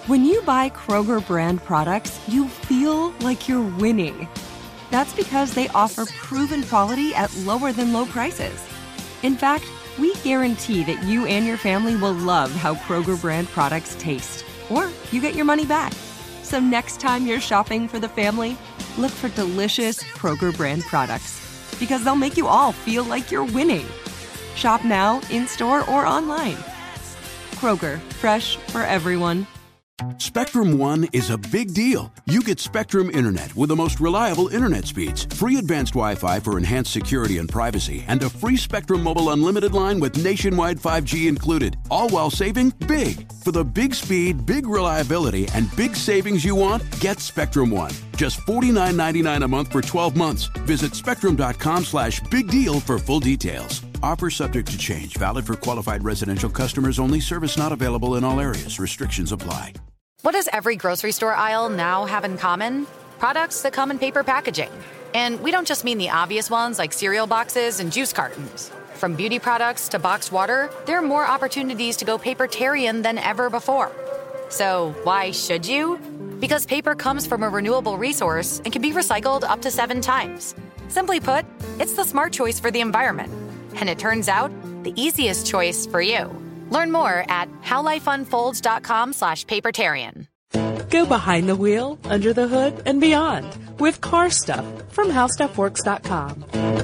When you buy Kroger brand products, you feel like you're winning. That's because they offer proven quality at lower than low prices. In fact, we guarantee that you and your family will love how Kroger brand products taste, or you get your money back. So next time you're shopping for the family, look for delicious Kroger brand products, because they'll make you all feel like you're winning. Shop now, in-store, or online. Kroger, fresh for everyone. Spectrum One is a big deal. You get Spectrum Internet with the most reliable internet speeds, free advanced Wi-Fi for enhanced security and privacy, and a free Spectrum Mobile Unlimited line with nationwide 5G included, all while saving big. For the big speed, big reliability, and big savings you want, get Spectrum One. Just $49.99 a month for 12 months. Visit spectrum.com/big deal for full details. Offer subject to change. Valid for qualified residential customers only. Service not available in all areas. Restrictions apply. What does every grocery store aisle now have in common? Products that come in paper packaging. And we don't just mean the obvious ones like cereal boxes and juice cartons. From beauty products to boxed water, there are more opportunities to go papertarian than ever before. So why should you? Because paper comes from a renewable resource and can be recycled up to 7 times. Simply put, it's the smart choice for the environment. And it turns out, the easiest choice for you. Learn more at howlifeunfolds.com/papertarian. Go behind the wheel, under the hood, and beyond with Car Stuff from HowStuffWorks.com.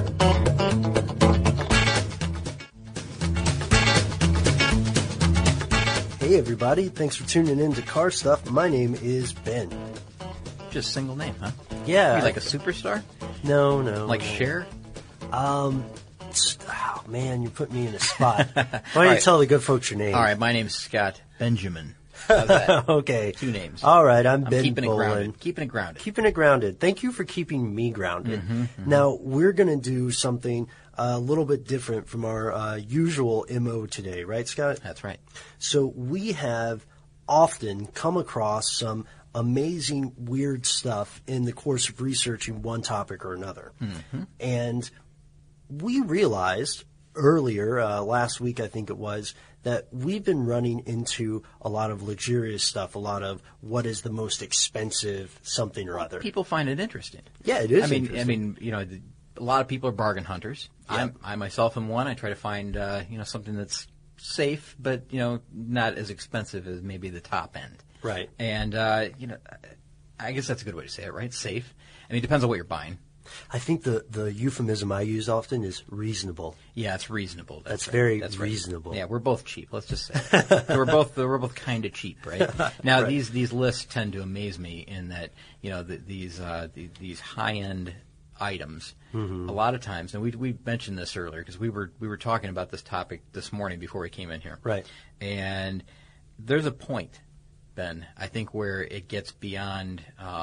Hey everybody, thanks for tuning in to Car Stuff. My name is Ben. Just single name, huh? Yeah. You like a superstar? No. Like Cher? Oh man, you put me in a spot. Why don't you tell the good folks your name? All right, my name's Scott Benjamin. How's that? Okay. 2 names. All right, I'm Ben keeping Bolin. it grounded. Keeping it grounded. Keeping it grounded. Thank you for keeping me grounded. Now, we're going to do something a little bit different from our usual MO today, right, Scott? That's right. So we have often come across some amazing, weird stuff in the course of researching one topic or another. And we realized earlier, last week I think it was, that we've been running into a lot of luxurious stuff, a lot of what is the most expensive something or other. People find it interesting. Yeah, it is interesting. I mean, a lot of people are bargain hunters. Yep. I myself am one. I try to find, something that's safe, but, not as expensive as maybe the top end. Right. And, I guess that's a good way to say it, right? Safe. I mean, it depends on what you're buying. I think the euphemism I use often is reasonable. Yeah, it's reasonable. That's right. very reasonable. Right. Yeah, we're both cheap. Let's just say it. we're both kind of cheap, right? Now Right. these lists tend to amaze me in that these high end items a lot of times, and we mentioned this earlier because we were talking about this topic this morning before we came in here, Right? And there's a point, Ben, I think, where it gets beyond.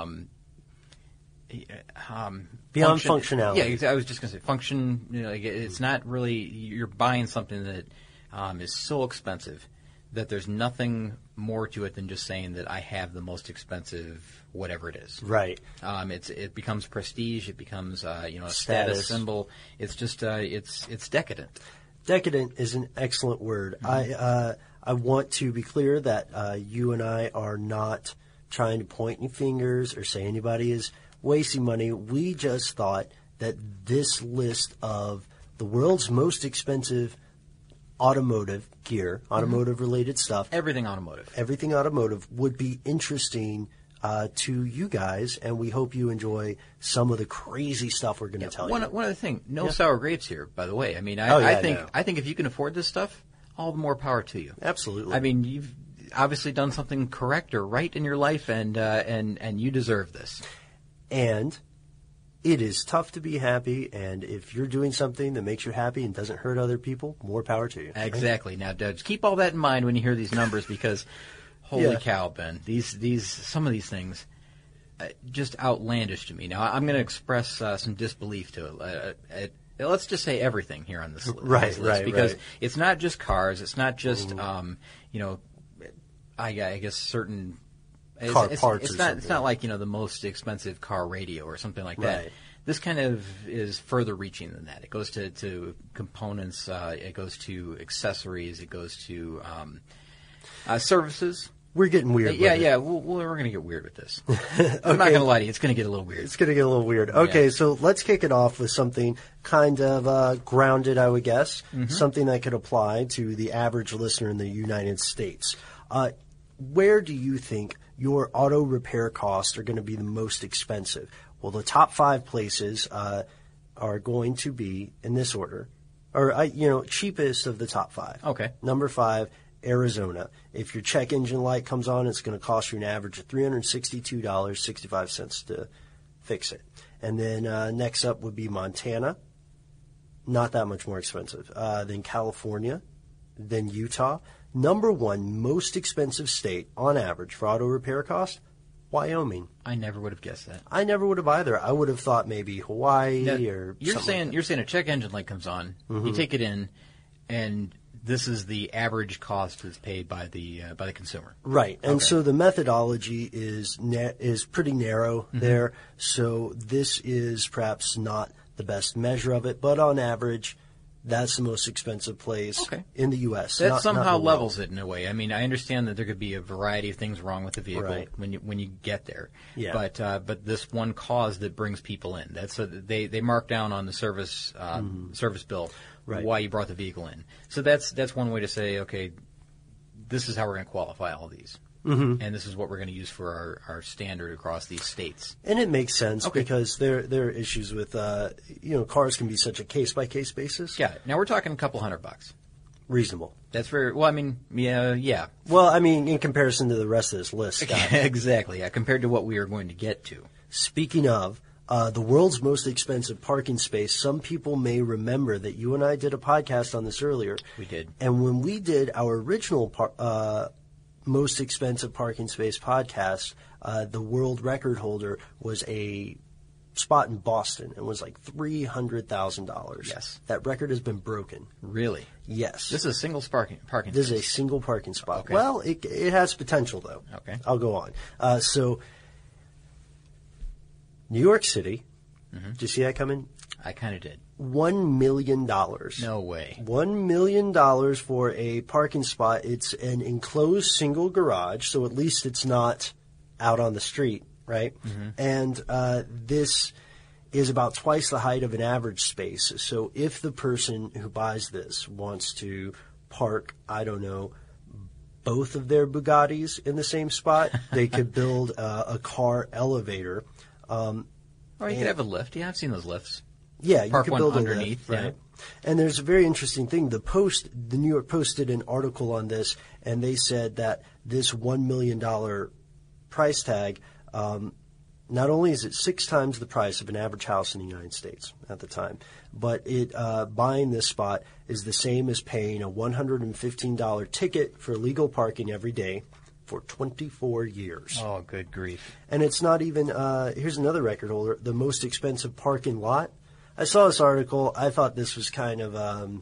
Beyond functionality. Yeah, I was just going to say function. It's not really you're buying something that is so expensive that there's nothing more to it than just saying that I have the most expensive whatever it is. Right. It becomes prestige. It becomes a Status status symbol. It's just it's decadent. Decadent is an excellent word. I want to be clear that you and I are not trying to point any fingers or say anybody is wasting money. We just thought that this list of the world's most expensive automotive gear, automotive-related stuff, Everything automotive would be interesting to you guys, and we hope you enjoy some of the crazy stuff we're going to tell you. One other thing, no sour grapes here, by the way. I mean, No. I think if you can afford this stuff, all the more power to you. Absolutely. I mean, you've obviously done something correct or right in your life, and you deserve this. And it is tough to be happy, and if you're doing something that makes you happy and doesn't hurt other people, more power to you. Exactly. Now, just keep all that in mind when you hear these numbers, because holy cow, Ben, some of these things just outlandish to me. Now, I'm going to express some disbelief to it. Let's just say everything here on this list. Right, because right. it's not just cars. It's not just I guess certain. Car parts It's or not. something. It's not like the most expensive car radio or something like that. Right. This kind of is further reaching than that. It goes to components. It goes to accessories. It goes to services. We're getting weird. Yeah. We're going to get weird with this. I'm not going to lie to you. It's going to get a little weird. It's going to get a little weird. Okay, so let's kick it off with something kind of grounded, I would guess, something that could apply to the average listener in the United States. Where do you think your auto repair costs are going to be the most expensive? Well, the top 5 places are going to be in this order, or cheapest of the top 5. Okay. Number 5. Arizona. If your check engine light comes on, it's going to cost you an average of $362.65 to fix it. And then next up would be Montana. Not that much more expensive. Then California. Then Utah. Number 1 most expensive state on average for auto repair cost, Wyoming. I never would have guessed that. I never would have either. I would have thought maybe Hawaii or you're something saying like that. You're saying a check engine light comes on, you take it in, and this is the average cost that's paid by the consumer. Right. And so the methodology is pretty narrow there. So this is perhaps not the best measure of it, but on average, that's the most expensive place in the U.S. That somehow levels it in a way. I mean, I understand that there could be a variety of things wrong with the vehicle when you get there. Yeah. But this one cause that brings people in, they mark down on the service bill why you brought the vehicle in. So that's one way to say, okay, this is how we're going to qualify all these. And this is what we're going to use for our standard across these states. And it makes sense because there are issues with, cars can be such a case-by-case basis. Yeah. Now we're talking a couple $100. Reasonable. That's very, well, I mean, yeah. Well, I mean, in comparison to the rest of this list, Scott. Exactly, yeah, compared to what we are going to get to. Speaking of, the world's most expensive parking space, some people may remember that you and I did a podcast on this earlier. We did. And when we did our original most expensive parking space podcast, the world record holder was a spot in Boston and was like $300,000. Yes. That record has been broken. Really? Yes. This is a single parking This space. is a single parking spot. Okay. Well, it has potential, though. Okay. I'll go on. So, New York City, did you see that coming? I kind of did. $1 million. No way. $1 million for a parking spot. It's an enclosed single garage, so at least it's not out on the street, right? And this is about twice the height of an average space. So if the person who buys this wants to park, I don't know, both of their Bugattis in the same spot, they could build a car elevator. Or you could have a lift. Yeah, I've seen those lifts. Yeah, you Park could one build underneath, a lift, right? And there's a very interesting thing. The New York Post did an article on this, and they said that this $1 million price tag, not only is it 6 times the price of an average house in the United States at the time, but buying this spot is the same as paying a $115 ticket for legal parking every day for 24 years. Oh, good grief. And it's not even, here's another record holder, the most expensive parking lot. I saw this article. I thought this was kind of a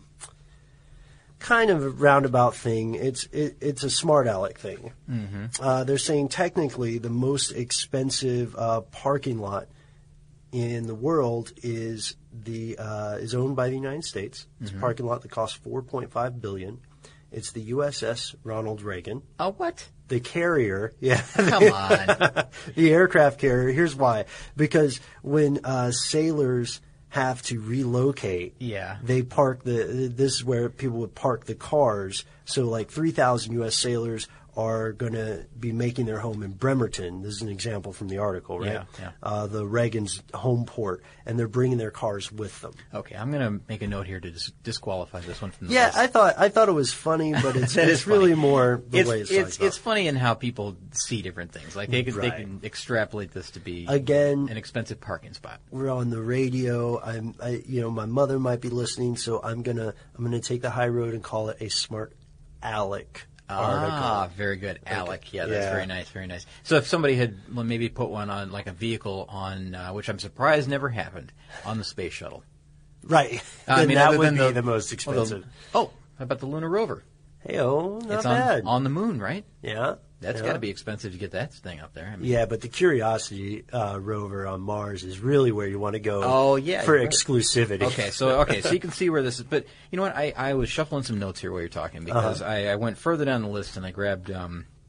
roundabout thing. It's a smart aleck thing. They're saying technically the most expensive parking lot in the world is owned by the United States. It's a parking lot that costs $4.5 billion. It's the USS Ronald Reagan. Oh, what? The carrier, yeah. Come on. The aircraft carrier. Here's why. Because when sailors have to relocate, they park this is where people would park the cars. So like 3,000 U.S. sailors are going to be making their home in Bremerton. This is an example from the article, right? Yeah. The Reagan's home port, and they're bringing their cars with them. Okay, I'm going to make a note here to disqualify this one from the list. list. I thought it was funny, but it's really more the way it's funny in how people see different things. Like they can extrapolate this to be an expensive parking spot. We're on the radio. My mother might be listening, so I'm gonna take the high road and call it a smart aleck article. Ah, very good. Alec. Yeah, that's very nice, very nice. So if somebody had maybe put one on, like a vehicle on, which I'm surprised never happened, on the space shuttle. Right. That would be the most expensive. How about the Lunar Rover? Hey-oh, not it's bad. on the moon, right? Yeah. That's got to be expensive to get that thing up there. Yeah, but the Curiosity rover on Mars is really where you want to go for exclusivity. Okay, so you can see where this is. But you know what? I was shuffling some notes here while you're talking because I went further down the list and I grabbed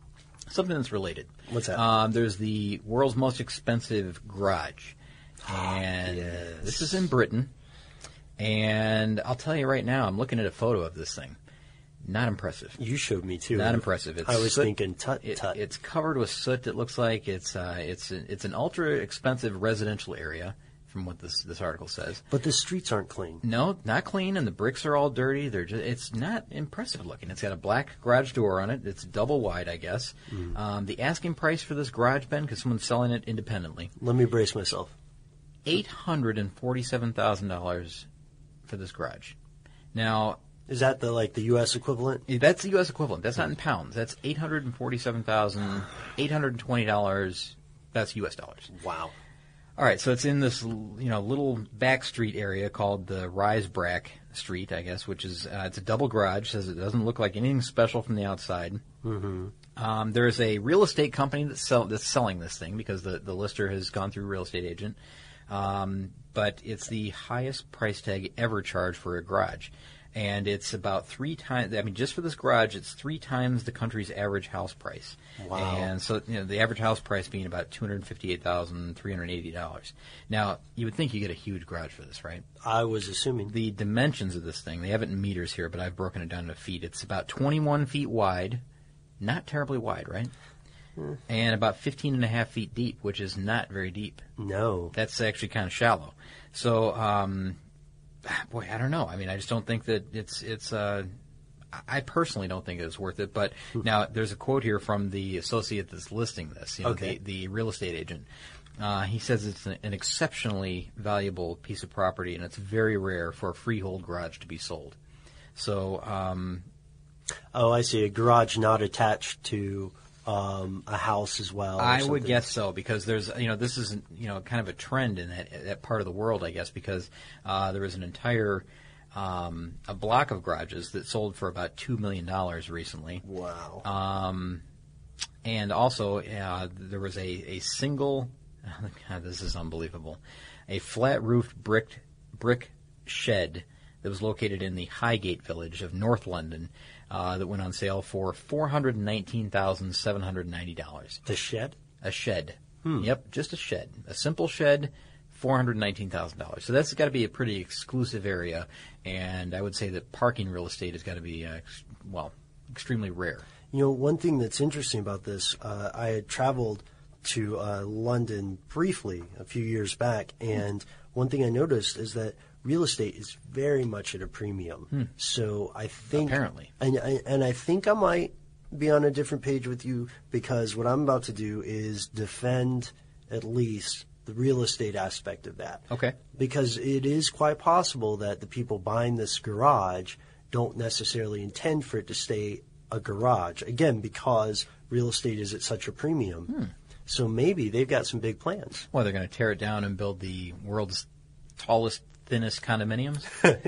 Something that's related. What's that? There's the world's most expensive garage. And this is in Britain. And I'll tell you right now, I'm looking at a photo of this thing. Not impressive. You showed me too. Not impressive. I was thinking, tut. It's covered with soot. It looks like it's an ultra expensive residential area, from what this article says. But the streets aren't clean. No, not clean, and the bricks are all dirty. It's not impressive looking. It's got a black garage door on it. It's double wide, I guess. The asking price for this garage, Ben, because someone's selling it independently. Let me brace myself. $847,000 for this garage. Now, is that the U.S. equivalent? That's the U.S. equivalent. That's not in pounds. That's $847,820. That's U.S. dollars. Wow. All right, so it's in this little back street area called the Risebrook Street, I guess, which is it's a double garage. Says it doesn't look like anything special from the outside. Mm-hmm. There's a real estate company that's selling this thing because the lister has gone through a real estate agent. But it's the highest price tag ever charged for a garage. And it's about 3 times, just for this garage, it's 3 times the country's average house price. Wow. And so, the average house price being about $258,380. Now, you would think you get a huge garage for this, right? I was assuming. The dimensions of this thing, they have it in meters here, but I've broken it down to feet. It's about 21 feet wide. Not terribly wide, right? And about 15 and a half feet deep, which is not very deep. No. That's actually kind of shallow. So, boy, I don't know. I just don't think that it's I personally don't think it's worth it. But now there's a quote here from the associate that's listing this, the real estate agent. He says it's an exceptionally valuable piece of property, and it's very rare for a freehold garage to be sold. So, oh, I see. A garage not attached to a house as well. I would guess so, because there's, this is, kind of a trend in that part of the world, I guess, because there was an entire a block of garages that sold for about $2 million recently. Wow. And also there was a single, God, this is unbelievable, a flat-roofed brick shed that was located in the Highgate village of North London. That went on sale for $419,790. The shed? A shed. Yep, just a shed. A simple shed, $419,000. So that's got to be a pretty exclusive area, and I would say that parking real estate has got to be, extremely rare. One thing that's interesting about this, I had traveled to London briefly a few years back, and one thing I noticed is that real estate is very much at a premium. So I think apparently, and I think I might be on a different page with you, because what I'm about to do is defend at least the real estate aspect of that. Okay. Because it is quite possible that the people buying this garage don't necessarily intend for it to stay a garage, again, because real estate is at such a premium. So maybe they've got some big plans. Well, they're going to tear it down and build the world's tallest, thinnest condominiums?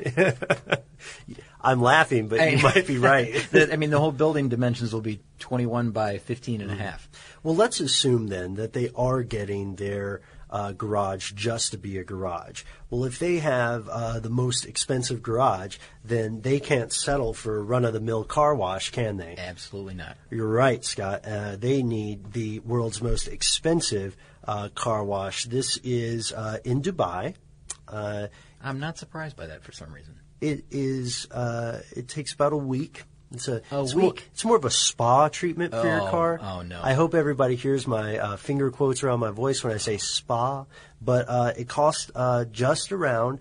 I'm laughing, but you might be right. The whole building dimensions will be 21 by 15 and a half. Well, let's assume then that they are getting their garage just to be a garage. Well, if they have the most expensive garage, then they can't settle for a run-of-the-mill car wash, can they? Absolutely not. You're right, Scott. They need the world's most expensive car wash. This is in Dubai. I'm not surprised by that for some reason. It is. It takes about a week. It's week. It's more of a spa treatment for your car. Oh no! I hope everybody hears my finger quotes around my voice when I say spa. But it costs just around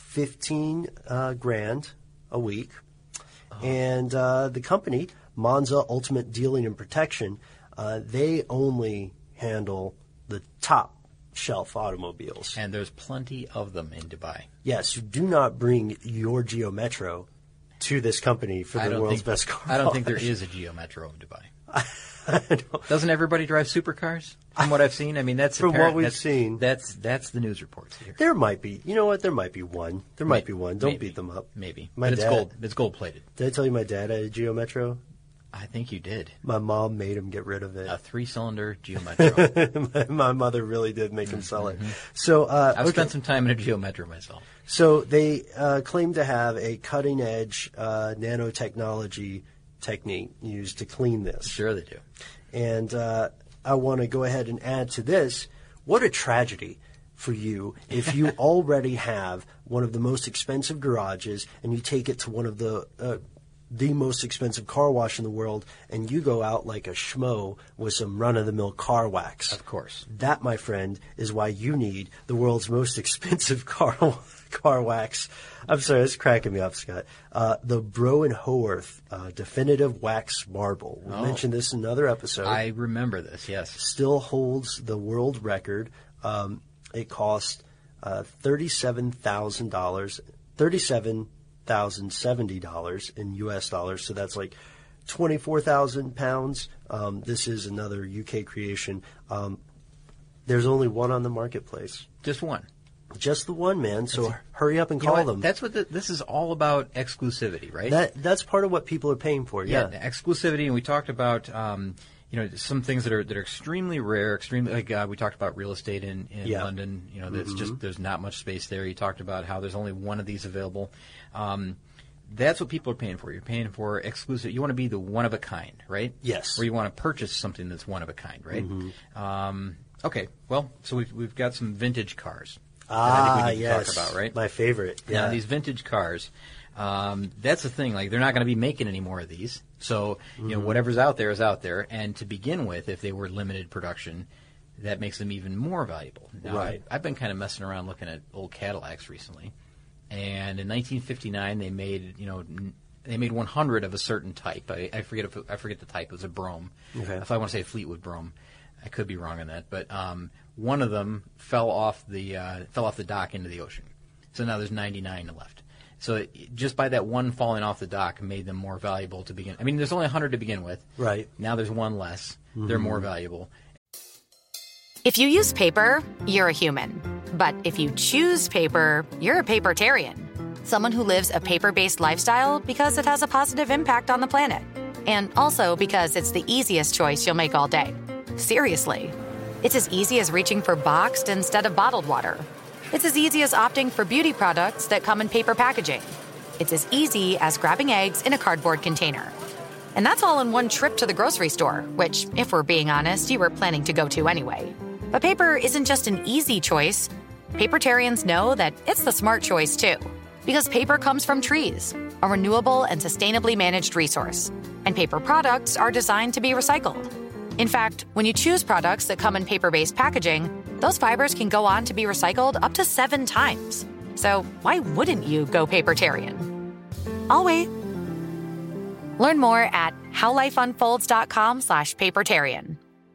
$15,000 a week, and the company Monza Ultimate Dealing and Protection, they only handle the top shelf automobiles. And there's plenty of them in Dubai. Yes, do not bring your Geo Metro to this company for the world's best car wash. I don't think there is a Geo Metro in Dubai. Doesn't everybody drive supercars? From what I've seen, that's from what we've seen. That's the news reports here. There might be. You know what? There might be one. Might be one. Don't beat them up. Maybe. But it's gold plated. Did I tell you my dad had a Geo Metro? I think you did. My mom made him get rid of it. A 3-cylinder Geo Metro. My mother really did make him sell it. So I've spent some time in a Geo Metro myself. So they claim to have a cutting-edge nanotechnology technique used to clean this. Sure they do. And I want to go ahead and add to this, what a tragedy for you if you already have one of the most expensive garages and you take it to one of the most expensive car wash in the world, and you go out like a schmo with some run-of-the-mill car wax. Of course. That, my friend, is why you need the world's most expensive car wax. I'm sorry, that's cracking me up, Scott. The Bro & Howarth Definitive Wax Marble. We mentioned this in another episode. I remember this, yes. Still holds the world record. It cost $37,070 in U.S. dollars, so that's like 24,000 pounds. This is another UK creation. There's only one on the marketplace. Just one. Just the one, man. So hurry up and call them. That's what this is all about, exclusivity, right? That's part of what people are paying for. Yeah, exclusivity, and we talked about some things that are extremely rare, extremely like we talked about real estate in London. That's just there's not much space there. You talked about how there's only one of these available. That's what people are paying for. You're paying for exclusive. You want to be the one of a kind, right? Yes. Or you want to purchase something that's one of a kind, right? Okay. Well, so we've got some vintage cars. I think we need to talk about, right? My favorite. Yeah. Now, these vintage cars. That's the thing. Like, they're not going to be making any more of these. So, whatever's out there is out there. And to begin with, if they were limited production, that makes them even more valuable. Now, right. I've been kind of messing around looking at old Cadillacs recently. And in 1959, they made 100 of a certain type. I forget the type. It was a Brougham. Okay. If I want to say Fleetwood Brougham, I could be wrong on that. But one of them fell off the dock into the ocean. So now there's 99 left. So just by that one falling off the dock made them more valuable to begin. I mean, there's only 100 to begin with. Right. Now there's one less. They're more valuable. If you use paper, you're a human. But if you choose paper, you're a papertarian. Someone who lives a paper-based lifestyle because it has a positive impact on the planet. And also because it's the easiest choice you'll make all day. Seriously. It's as easy as reaching for boxed instead of bottled water. It's as easy as opting for beauty products that come in paper packaging. It's as easy as grabbing eggs in a cardboard container. And that's all in one trip to the grocery store, which, if we're being honest, you were planning to go to anyway. But paper isn't just an easy choice. Papertarians know that it's the smart choice, too. Because paper comes from trees, a renewable and sustainably managed resource. And paper products are designed to be recycled. In fact, when you choose products that come in paper-based packaging, those fibers can go on to be recycled up to 7 times. So why wouldn't you go papertarian? I'll wait. Learn more at howlifeunfolds.com/papertarian.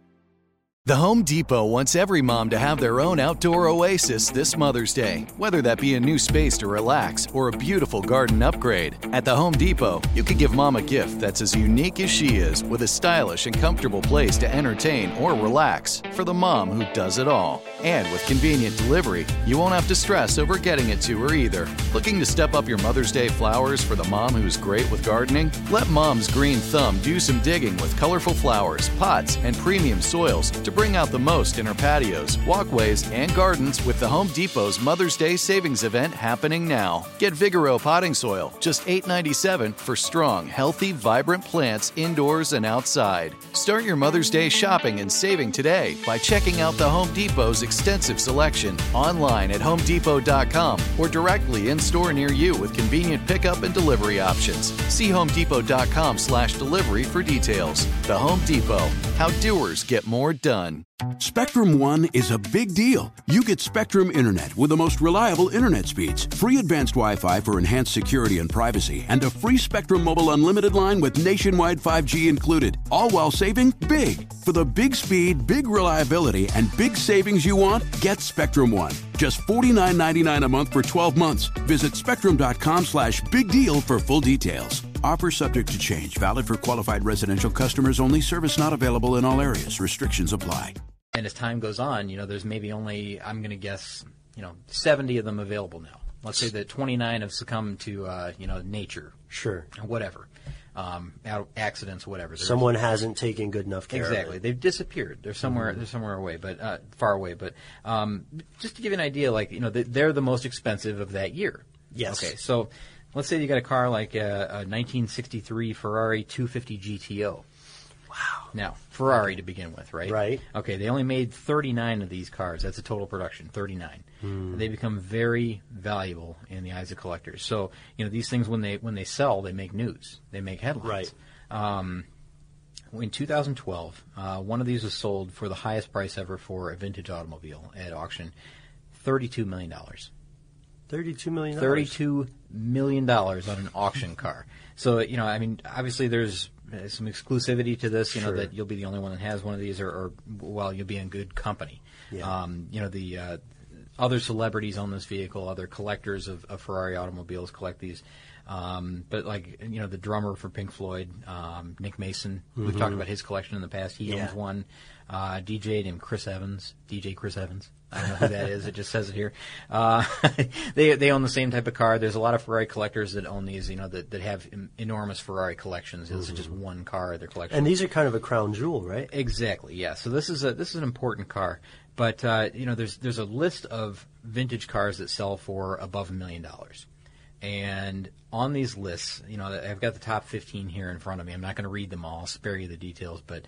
The Home Depot wants every mom to have their own outdoor oasis this Mother's Day, whether that be a new space to relax or a beautiful garden upgrade. At the Home Depot, you could give mom a gift that's as unique as she is, with a stylish and comfortable place to entertain or relax for the mom who does it all. And with convenient delivery, you won't have to stress over getting it to her either. Looking to step up your Mother's Day flowers for the mom who's great with gardening? Let Mom's Green Thumb do some digging with colorful flowers, pots, and premium soils to bring out the most in her patios, walkways, and gardens with the Home Depot's Mother's Day Savings Event happening now. Get Vigoro potting soil, just $8.97 for strong, healthy, vibrant plants indoors and outside. Start your Mother's Day shopping and saving today by checking out the Home Depot's extensive selection online at HomeDepot.com or directly in-store near you with convenient pickup and delivery options. See HomeDepot.com/delivery for details. The Home Depot. How doers get more done. Spectrum One is a big deal. You get Spectrum Internet with the most reliable internet speeds, free advanced Wi-Fi for enhanced security and privacy, and a free Spectrum Mobile Unlimited line with nationwide 5G included, all while saving big. For the big speed, big reliability, and big savings you want, get Spectrum One. Just $49.99 a month for 12 months. Visit spectrum.com/big deal for full details. Offer subject to change. Valid for qualified residential customers only. Service not available in all areas. Restrictions apply. And as time goes on, there's maybe only, I'm going to guess, 70 of them available now. Let's say that 29 have succumbed to, nature. Sure. Whatever. Accidents, whatever. Someone hasn't taken good enough care Exactly. of it. They've disappeared. They're somewhere. They're somewhere away, but far away. But just to give you an idea, they're the most expensive of that year. Yes. Okay. So let's say you got a car like a 1963 Ferrari 250 GTO. Wow. Now, Ferrari to begin with, right? Right. Okay, they only made 39 of these cars. That's a total production, 39. They become very valuable in the eyes of collectors. So, these things, when they sell, they make news. They make headlines. Right. In 2012, one of these was sold for the highest price ever for a vintage automobile at auction, $32 million. $32 million. $32 million on an auction car. So, obviously there's some exclusivity to this, Sure. that you'll be the only one that has one of these, or you'll be in good company. Yeah. The other celebrities own this vehicle, other collectors of Ferrari automobiles collect these. But the drummer for Pink Floyd, Nick Mason, we've talked about his collection in the past. He owns one. DJ named Chris Evans, DJ Chris Evans. I don't know who that is. It just says it here. They own the same type of car. There's a lot of Ferrari collectors that own these, that have enormous Ferrari collections. This is just one car of their collection. And these are kind of a crown jewel, right? Exactly. Yeah. So this is an important car. But there's a list of vintage cars that sell for above $1 million. And on these lists, I've got the top 15 here in front of me. I'm not going to read them all. I'll spare you the details. But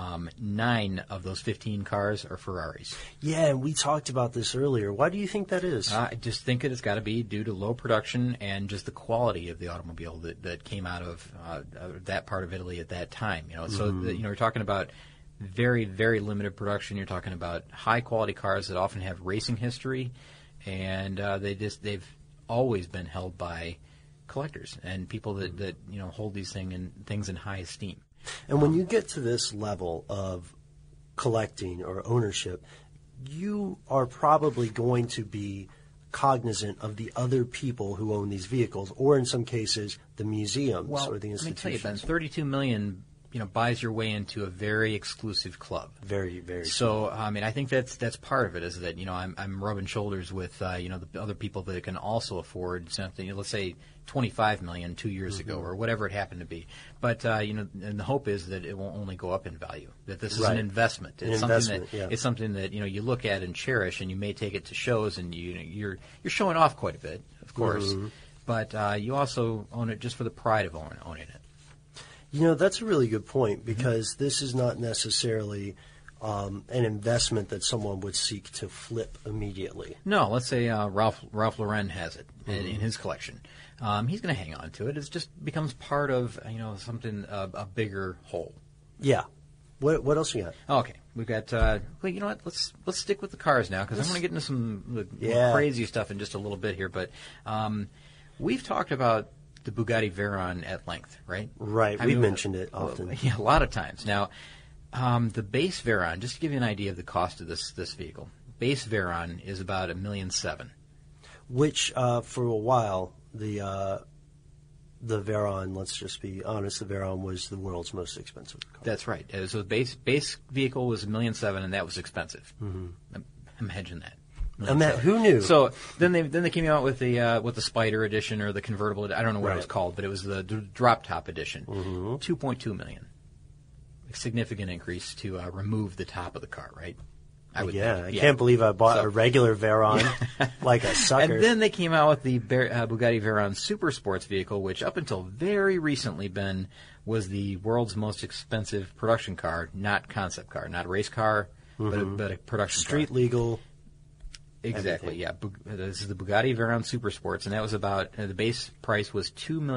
9 of those 15 cars are Ferraris. Yeah, and we talked about this earlier. Why do you think that is? I just think that it's got to be due to low production and just the quality of the automobile that came out of that part of Italy at that time. So we're talking about very, very limited production. You're talking about high quality cars that often have racing history, and they've always been held by collectors and people that hold these things in high esteem. And when you get to this level of collecting or ownership, you are probably going to be cognizant of the other people who own these vehicles, or in some cases, the museums or the institutions. Let me tell you, Ben, $32 million buys your way into a very exclusive club. Very, very. So, I think that's part of it, is that, I'm rubbing shoulders with, the other people that can also afford something, let's say $25 million 2 years ago, or whatever it happened to be. But, and the hope is that it won't only go up in value, that this is an investment. It's It's something that, you look at and cherish, and you may take it to shows, and you're showing off quite a bit, of course. But, you also own it just for the pride of owning it. That's a really good point, because this is not necessarily an investment that someone would seek to flip immediately. No, let's say Ralph Lauren has it in his collection. He's going to hang on to it. It just becomes part of something, a bigger whole. Yeah. What else you got? Okay, we've got. You know what? Let's stick with the cars now, because I want to get into some crazy stuff in just a little bit here. But we've talked about the Bugatti Veyron at length, right? Right. We've mentioned it often. Yeah, a lot of times. Now, the base Veyron, just to give you an idea of the cost of this vehicle, base Veyron is about $1.7 million. Which, for a while, the Veyron, let's just be honest, the Veyron was the world's most expensive car. That's right. So the base vehicle was $1.7 million, and that was expensive. Imagine that. Who knew? So then they came out with the Spider edition, or the convertible. I don't know what it was called, but it was the drop top edition. $2.2 million. A significant increase to remove the top of the car, right? I can't believe I bought a regular Veyron like a sucker. And then they came out with the Bugatti Veyron Super Sports vehicle, which up until very recently, Ben, was the world's most expensive production car, not concept car, not a race car, but a production street car. legal. Exactly, everything. Yeah. This is the Bugatti Veyron Super Sports, and that was about the base price was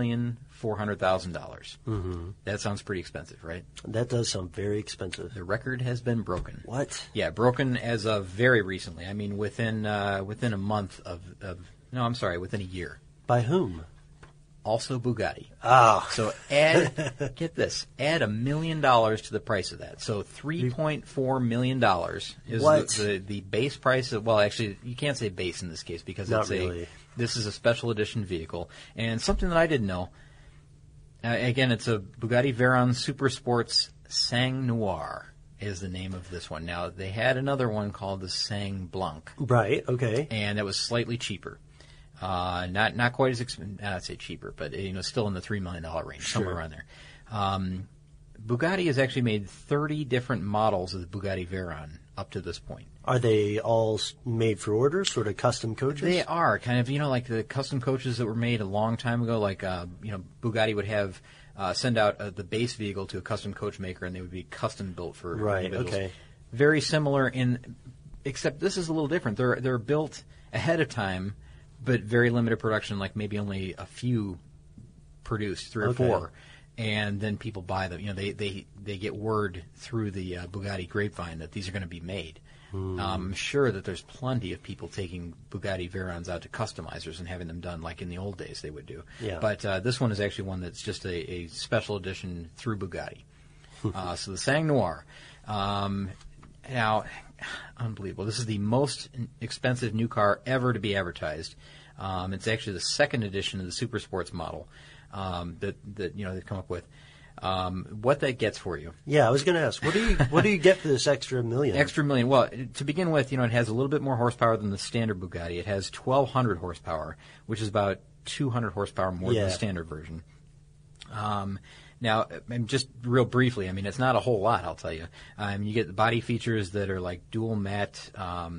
$2,400,000. That sounds pretty expensive, right? That does sound very expensive. The record has been broken. What? Yeah, broken as of very recently. I mean, within a month within a year. By whom? Also Bugatti. Oh. So get this, add $1 million to the price of that. So $3.4 million is the base price of, well, actually, you can't say base in this case, because this is a special edition vehicle. And something that I didn't know, again, it's a Bugatti Veyron Super Sports Sang Noir is the name of this one. Now, they had another one called the Sang Blanc. Right, okay. And that was slightly cheaper. Not quite as expensive. I'd say cheaper, but still in the $3 million range, somewhere around there. Bugatti has actually made 30 different models of the Bugatti Veyron up to this point. Are they all made for order, sort of custom coaches? They are kind of like the custom coaches that were made a long time ago. Like Bugatti would have send out the base vehicle to a custom coach maker, and they would be custom built for individuals. Okay. Very similar except this is a little different. They're built ahead of time, but very limited production, like maybe only a few produced, 3 or 4, and then people buy them. They get word through the Bugatti grapevine that these are going to be made. I'm sure that there's plenty of people taking Bugatti Veyrons out to customizers and having them done like in the old days they would do. Yeah. But this one is actually one that's just a special edition through Bugatti. So the Sang Noir. Now, unbelievable. This is the most expensive new car ever to be advertised. It's actually the second edition of the Super Sports model that they've come up with. What that gets for you? Yeah, I was going to ask, what do you get for this extra million? Extra million. Well, to begin with, it has a little bit more horsepower than the standard Bugatti. It has 1,200 horsepower, which is about 200 horsepower more than the standard version. Now, just real briefly, it's not a whole lot, I'll tell you. You get the body features that are like dual matte,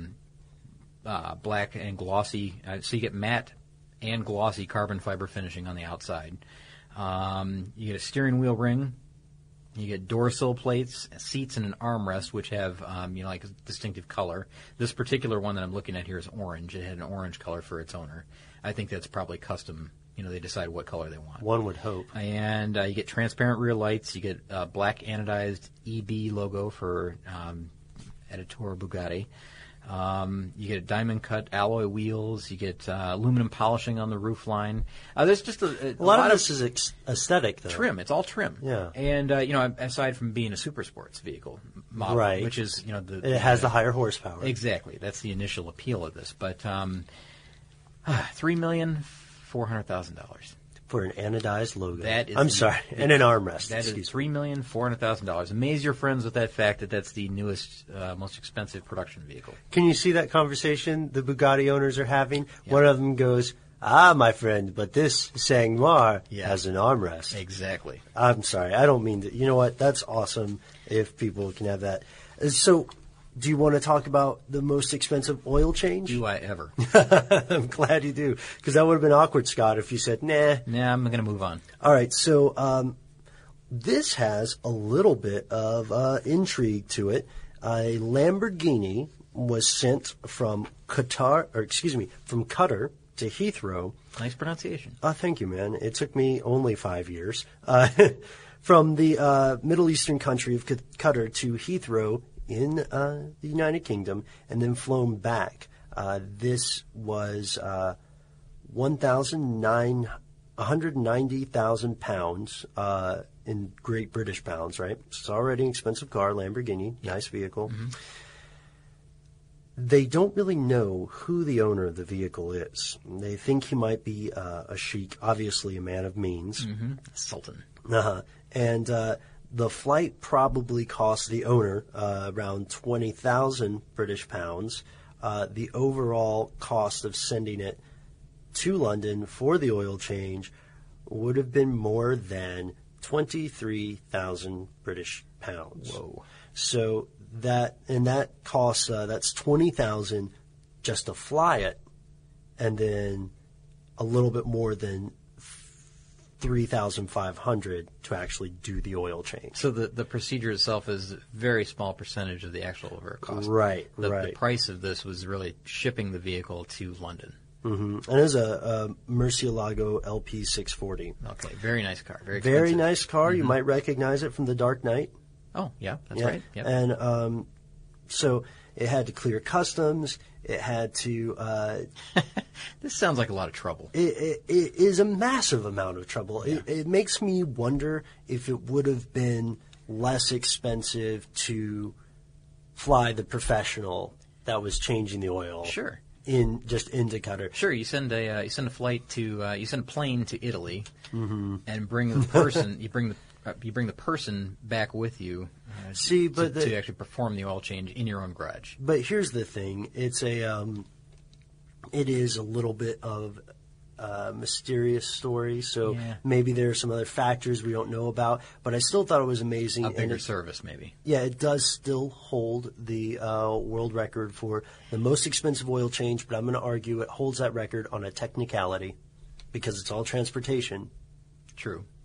black and glossy. So you get matte and glossy carbon fiber finishing on the outside. You get a steering wheel ring. You get door sill plates, seats, and an armrest, which have, like a distinctive color. This particular one that I'm looking at here is orange. It had an orange color for its owner. I think that's probably custom. They decide what color they want. One would hope. And you get transparent rear lights. You get black anodized EB logo for Editor Bugatti. You get diamond cut alloy wheels. You get aluminum polishing on the roof line. There's just a lot of this is aesthetic, though. Trim. It's all trim. Yeah. And aside from being a super sports vehicle model, right, which is it has the higher horsepower. Exactly. That's the initial appeal of this. But $3,400,000 for an anodized logo. That is and an armrest. That is $3,400,000. Amaze your friends with that fact that that's the newest, most expensive production vehicle. Can you see that conversation the Bugatti owners are having? Yeah. One of them goes, my friend, but this Sang Noir has an armrest. Exactly. I'm sorry. I don't mean to. You know what? That's awesome if people can have that. So, do you want to talk about the most expensive oil change? Do I ever? I'm glad you do, because that would have been awkward, Scott, if you said, nah. Nah, I'm going to move on. All right, so this has a little bit of intrigue to it. A Lamborghini was sent from Qatar to Heathrow. Nice pronunciation. Thank you, man. It took me only 5 years. From the Middle Eastern country of Qatar to Heathrow in the United Kingdom, and then flown back. This was 190,000 pounds in Great British pounds, right? It's already an expensive car, Lamborghini, nice vehicle. Mm-hmm. They don't really know who the owner of the vehicle is. They think he might be a sheik, obviously a man of means. Mm-hmm. Sultan. And the flight probably cost the owner around 20,000 British pounds. The overall cost of sending it to London for the oil change would have been more than 23,000 British pounds. Whoa! So that costs that's 20,000 just to fly it, and then a little bit more than 3,500 to actually do the oil change. So the procedure itself is a very small percentage of the actual overall cost. Right. The price of this was really shipping the vehicle to London. Mm-hmm. And it was a Murcielago LP640. Okay, very nice car. Very nice car. Mm-hmm. You might recognize it from The Dark Knight. Oh, yeah, that's right. Yep. And so it had to clear customs. It had to... This sounds like a lot of trouble. It is a massive amount of trouble. Yeah. It makes me wonder if it would have been less expensive to fly the professional that was changing the oil. Sure. Into Qatar. Sure, you send a plane to Italy, mm-hmm. and bring the person. you bring the person back with you. To actually perform the oil change in your own garage. But here's the thing: it is a little bit of a mysterious story. So maybe there are some other factors we don't know about. But I still thought it was amazing. A bigger service, maybe. Yeah, it does still hold the world record for the most expensive oil change. But I'm going to argue it holds that record on a technicality, because it's all transportation. True.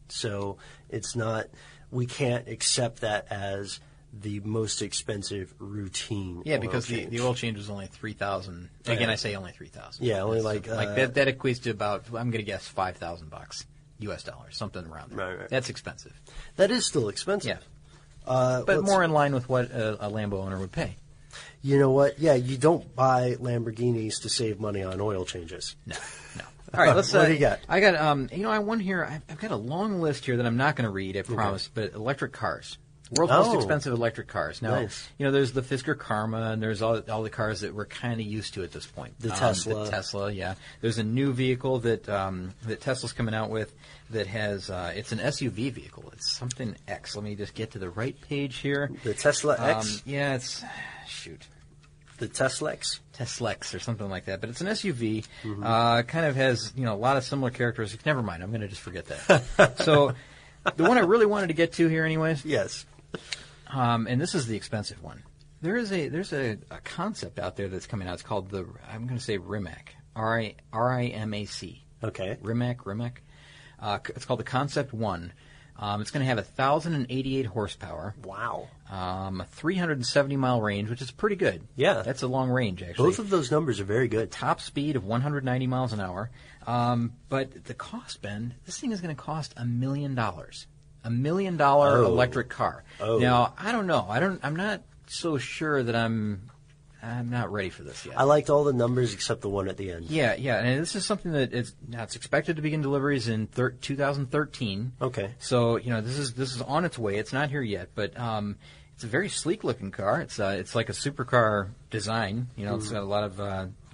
So it's not, we can't accept that as the most expensive routine. Yeah, because the oil change was only $3,000. Again, I say only $3,000. Yeah, only that equates to about, I'm going to guess, $5,000 US dollars, something around there. Right. That's expensive. That is still expensive. Yeah. But more in line with what a Lambo owner would pay. You know what? Yeah, you don't buy Lamborghinis to save money on oil changes. No. All right, let's. What do you got? I got. I won here. I've got a long list here that I'm not going to read. I promise. But electric cars, world's most expensive electric cars. Now, nice. There's the Fisker Karma, and there's all the cars that we're kind of used to at this point. The Tesla. The Tesla, yeah. There's a new vehicle that Tesla's coming out with that has. It's an SUV vehicle. It's something X. Let me just get to the right page here. The Tesla X. Yeah, it's shoot. The Teslex? Teslex or something like that. But it's an SUV. Kind of has, a lot of similar characteristics. Never mind. I'm going to just forget that. So the one I really wanted to get to here anyways. Yes. And this is the expensive one. There's a concept out there that's coming out. It's called I'm going to say Rimac. R-I-M-A-C. Okay. Rimac. It's called the Concept 1. It's going to have 1,088 horsepower. Wow. 370-mile range, which is pretty good. Yeah. That's a long range, actually. Both of those numbers are very good. Top speed of 190 miles an hour. But the cost, Ben, this thing is going to cost $1 million. $1 million electric car. Oh. Now, I don't know. I'm not so sure that I'm not ready for this yet. I liked all the numbers except the one at the end. Yeah, and this is something that it's expected to begin deliveries in 2013. Okay. So this is on its way. It's not here yet, but it's a very sleek looking car. It's like a supercar design. It's got a lot of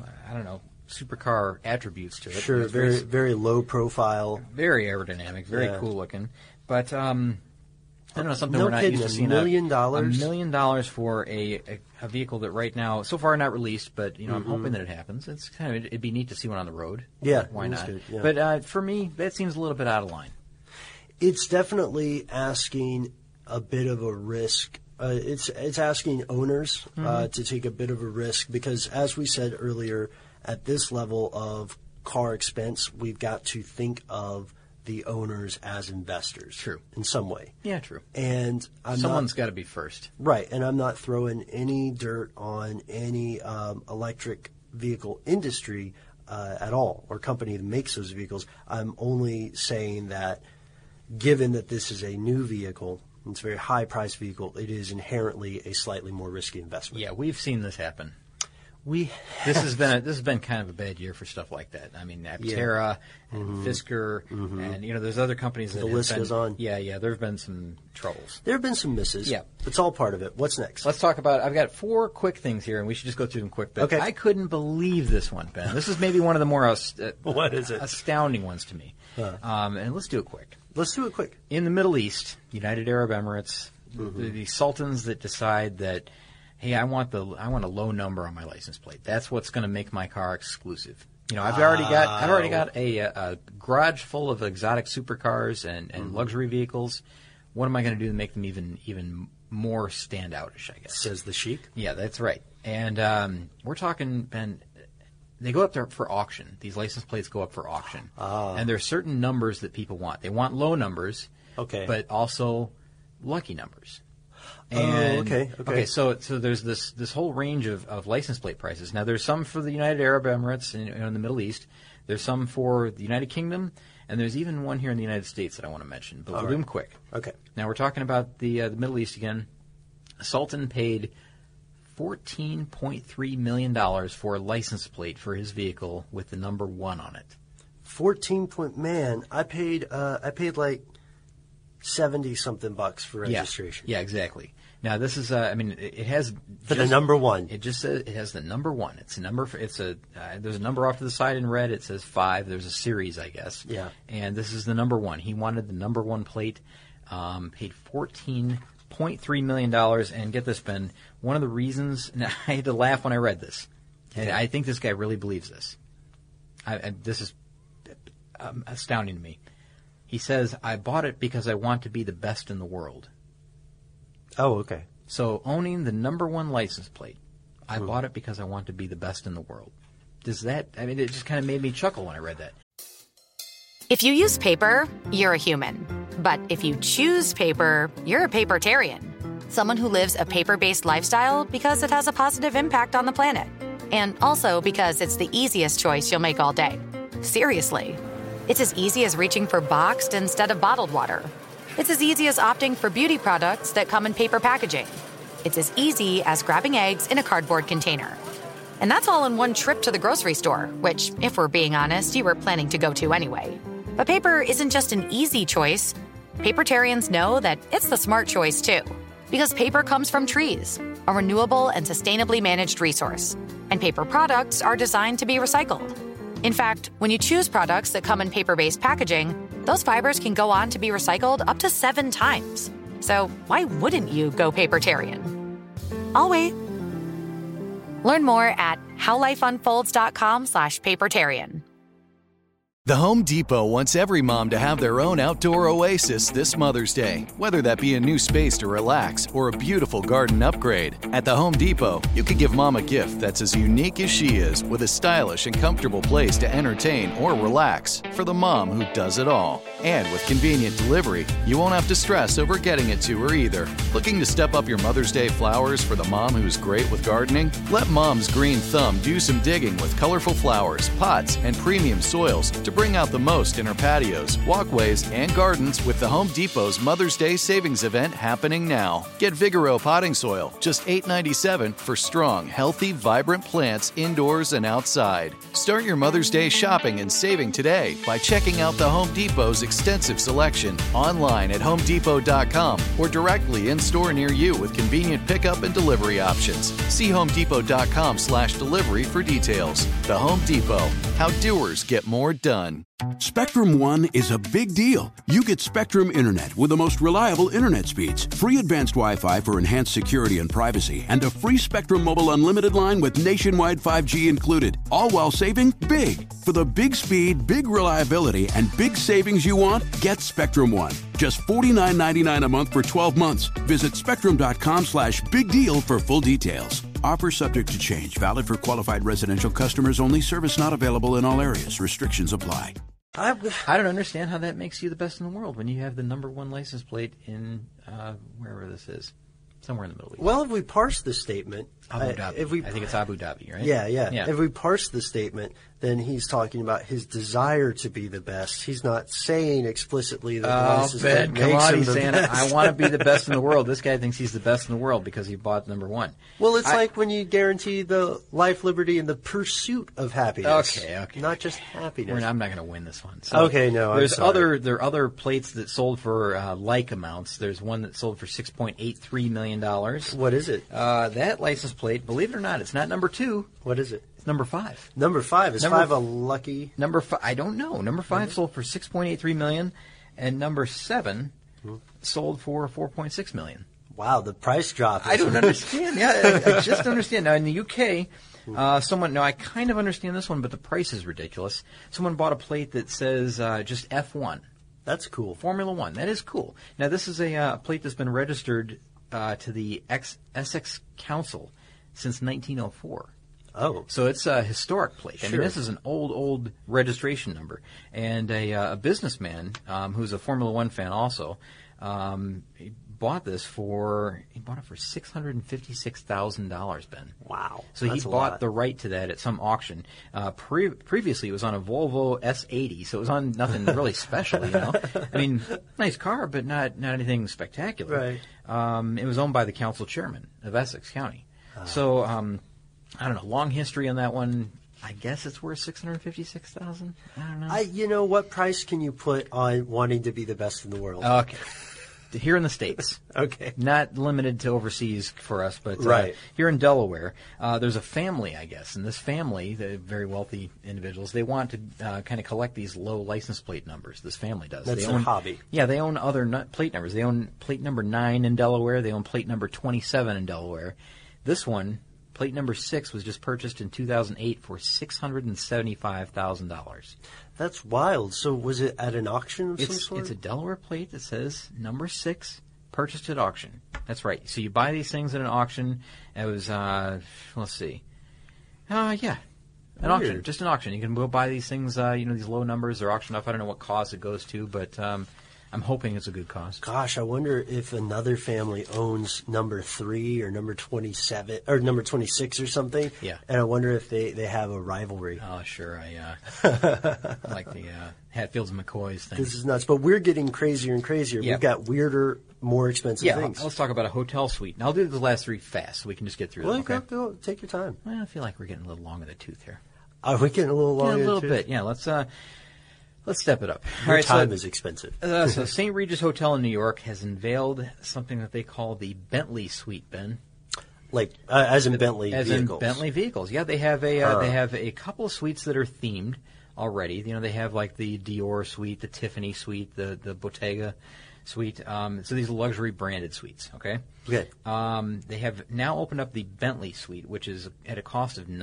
supercar attributes to it. Sure, very low profile, very aerodynamic, very cool looking. But I don't know, something no we're not kidding, used to seeing. $1 million? $1 million for a vehicle that right now, so far not released, but I'm hoping that it happens. It's it'd be neat to see one on the road. Yeah, why not? Good, yeah. But for me, that seems a little bit out of line. It's definitely asking a bit of a risk. It's asking owners to take a bit of a risk because, as we said earlier, at this level of car expense, we've got to think of the owners as investors. True. In some way. Yeah, true. And someone's got to be first. Right. And I'm not throwing any dirt on any electric vehicle industry at all, or company that makes those vehicles. I'm only saying that given that this is a new vehicle, it's a very high-priced vehicle, it is inherently a slightly more risky investment. Yeah, we've seen this happen. This has been kind of a bad year for stuff like that. I mean, Aptera and Fisker, and there's other companies that the list goes on. Yeah, there have been some troubles. There have been some misses. Yeah, it's all part of it. What's next? Let's talk about. I've got 4 quick things here, and we should just go through them quick. But okay. I couldn't believe this one, Ben. This is maybe one of the more what is it? Astounding ones to me. And let's do it quick. Let's do it quick. In the Middle East, United Arab Emirates, the sultans that decide that, hey, I want a low number on my license plate. That's what's going to make my car exclusive. I've already got a garage full of exotic supercars and luxury vehicles. What am I going to do to make them even more standoutish, I guess? Says the Sheik. Yeah, that's right. And we're talking, Ben, they go up there for auction. These license plates go up for auction. And there are certain numbers that people want. They want low numbers, but also lucky numbers. And, okay. So there's this whole range of license plate prices. Now, there's some for the United Arab Emirates in the Middle East. There's some for the United Kingdom, and there's even one here in the United States that I want to mention. But we'll do them quick. Okay. Now, we're talking about the Middle East again. Sultan paid $14.3 million for a license plate for his vehicle with the number 1 on it. Man, I paid like $70-something for registration. Yeah, exactly. Now this is, it has for the number 1. It just says it has the number 1. It's a number. There's a number off to the side in red. It says 5. There's a series, I guess. Yeah. And this is the number 1. He wanted the number 1 plate. Paid $14.3 million. And get this, Ben. One of the reasons I had to laugh when I read this, and I think this guy really believes this. This is astounding to me. He says, I bought it because I want to be the best in the world. Oh, okay. So owning the number 1 license plate, I bought it because I want to be the best in the world. It just kind of made me chuckle when I read that. If you use paper, you're a human. But if you choose paper, you're a papertarian. Someone who lives a paper-based lifestyle because it has a positive impact on the planet. And also because it's the easiest choice you'll make all day. Seriously. It's as easy as reaching for boxed instead of bottled water. It's as easy as opting for beauty products that come in paper packaging. It's as easy as grabbing eggs in a cardboard container. And that's all in one trip to the grocery store, which, if we're being honest, you were planning to go to anyway. But paper isn't just an easy choice. Papertarians know that it's the smart choice, too. Because paper comes from trees, a renewable and sustainably managed resource. And paper products are designed to be recycled. In fact, when you choose products that come in paper-based packaging, those fibers can go on to be recycled up to 7 times. So why wouldn't you go papertarian? I'll wait. Learn more at howlifeunfolds.com/papertarian. The Home Depot wants every mom to have their own outdoor oasis this Mother's Day, whether that be a new space to relax or a beautiful garden upgrade. At the Home Depot, you could give mom a gift that's as unique as she is, with a stylish and comfortable place to entertain or relax for the mom who does it all. And with convenient delivery, you won't have to stress over getting it to her either. Looking to step up your Mother's Day flowers for the mom who's great with gardening? Let Mom's green thumb do some digging with colorful flowers, pots, and premium soils to bring out the most in her patios, walkways, and gardens with the Home Depot's Mother's Day Savings Event happening now. Get Vigoro potting soil, just $8.97 for strong, healthy, vibrant plants indoors and outside. Start your Mother's Day shopping and saving today by checking out the Home Depot's extensive selection online at HomeDepot.com or directly in-store near you with convenient pickup and delivery options. See HomeDepot.com/delivery for details. The Home Depot. How doers get more done. Spectrum One is a big deal. You get Spectrum Internet with the most reliable internet speeds, free advanced Wi-Fi for enhanced security and privacy, and a free Spectrum Mobile Unlimited line with nationwide 5G included, all while saving big. For the big speed, big reliability, and big savings you want, get Spectrum One. Just $49.99 a month for 12 months. Visit spectrum.com/big deal for full details. Offer subject to change. Valid for qualified residential customers only. Service not available in all areas. Restrictions apply. I don't understand how that makes you the best in the world when you have the #1 license plate in wherever this is. Somewhere in the Middle East. Well, if we parse the statement... Abu Dhabi. I think it's Abu Dhabi, right? Yeah. If we parse the statement, then he's talking about his desire to be the best. He's not saying explicitly that the license plate makes him the best. I want to be the best in the world. This guy thinks he's the best in the world because he bought #1. Well, it's like when you guarantee the life, liberty, and the pursuit of happiness. Okay. Not just happiness. I'm not going to win this one. So okay, no, there are other plates that sold for like amounts. There's one that sold for $6.83 million. What is it? That license plate, believe it or not, it's not #2. What is it? It's #5. #5 is 5 a lucky? #5, I don't know. #5 sold for $6.83 million, and #7 sold for $4.6 million. Wow, the price drop. I don't understand. Yeah, I just don't understand. Now in the UK, I kind of understand this one, but the price is ridiculous. Someone bought a plate that says just F1. That's cool. Formula One. That is cool. Now this is a plate that's been registered to the Essex Council since 1904. Oh. So it's a historic plate. Sure. I mean, this is an old registration number. And a businessman who's a Formula One fan also, he bought it for $656,000, Ben. Wow. So he bought the right to that at some auction. Previously, it was on a Volvo S80, so it was on nothing really special, you know. I mean, nice car, but not anything spectacular. Right. It was owned by the council chairman of Essex County. So, I don't know, long history on that one. I guess it's worth $656,000. I don't know. You know, what price can you put on wanting to be the best in the world? Okay. Here in the States. Okay. Not limited to overseas for us, but right. Here in Delaware, there's a family, I guess. And this family, the very wealthy individuals, they want to kind of collect these low license plate numbers. This family does. That's their hobby. Yeah, they own other plate numbers. They own plate number 9 in Delaware. They own plate number 27 in Delaware. This one, plate number 6, was just purchased in 2008 for $675,000. That's wild. So was it at an auction of some sort? It's a Delaware plate that says number 6, purchased at auction. That's right. So you buy these things at an auction. It was, let's see. An auction, just an auction. You can go buy these things, these low numbers. They're auctioned off. I don't know what cause it goes to, but I'm hoping it's a good cause. Gosh, I wonder if another family owns number 3 or number 27 or number 26 or something. Yeah. And I wonder if they have a rivalry. Oh, sure. I like the Hatfields and McCoys thing. This is nuts. But we're getting crazier and crazier. Yeah. We've got weirder, more expensive things. Let's talk about a hotel suite. And I'll do the last 3 fast so we can just get through them, okay? Go. Take your time. Well, I feel like we're getting a little long in the tooth here. Are we getting a little long? Yeah, a little bit. Yeah, let's step it up. Your time is expensive. So St. Regis Hotel in New York has unveiled something that they call the Bentley Suite, Ben. Like as in Bentley as vehicles. In Bentley vehicles. Yeah, they have a couple of suites that are themed already. They have like the Dior suite, the Tiffany suite, the Bottega suite. So these are luxury branded suites. Okay. Okay. They have now opened up the Bentley suite, which is at a cost of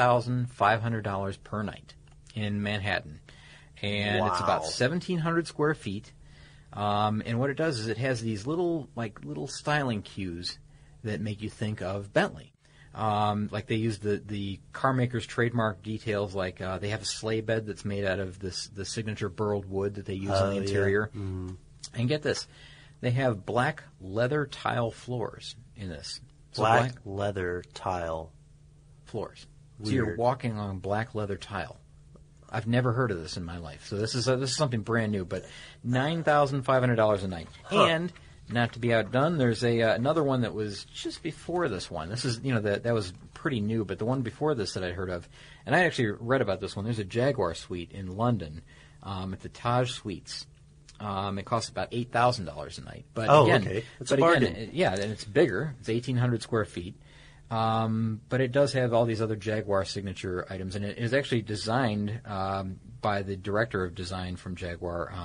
$9,500 per night in Manhattan. And it's about 1,700 square feet. And what it does is it has these little styling cues that make you think of Bentley. Like they use the car maker's trademark details, like they have a sleigh bed that's made out of the signature burled wood that they use in the interior. Yeah. Mm. And get this, they have black leather tile floors in this. Black leather tile floors. Weird. So you're walking on black leather tile. I've never heard of this in my life, so this is something brand new. But $9,500 a night, and not to be outdone, there's another one that was just before this one. This is that was pretty new, but the one before this that I heard of, and I actually read about this one. There's a Jaguar suite in London at the Taj Suites. It costs about $8,000 a night. But okay, it's a bargain. And it's bigger. It's 1,800 square feet. But it does have all these other Jaguar signature items, and it is actually designed by the director of design from Jaguar,